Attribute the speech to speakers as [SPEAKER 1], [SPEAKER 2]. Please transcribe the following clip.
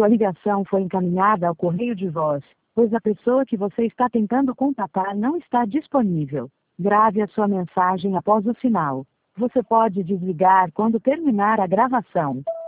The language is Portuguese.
[SPEAKER 1] Sua ligação foi encaminhada ao correio de voz, pois a pessoa que você está tentando contatar não está disponível. Grave a sua mensagem após o sinal. Você pode desligar quando terminar a gravação.